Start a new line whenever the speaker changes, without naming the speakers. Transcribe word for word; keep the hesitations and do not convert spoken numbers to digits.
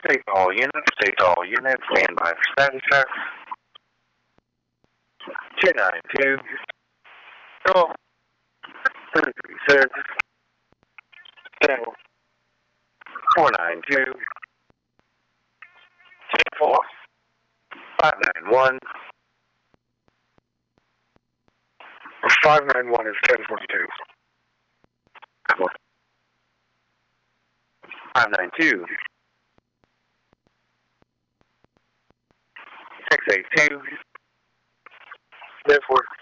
State to all units, state to all units, stand by for status check. two nine two, go, three three six, seven, four nine two, ten four, five nine one, five nine one is ten forty-two. five nine two, six eight two, therefore